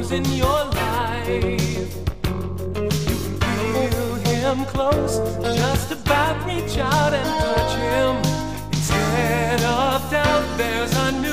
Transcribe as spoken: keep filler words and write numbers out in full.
who's in your life. You can feel him close, just about reach out and touch him. Instead of doubt, there's a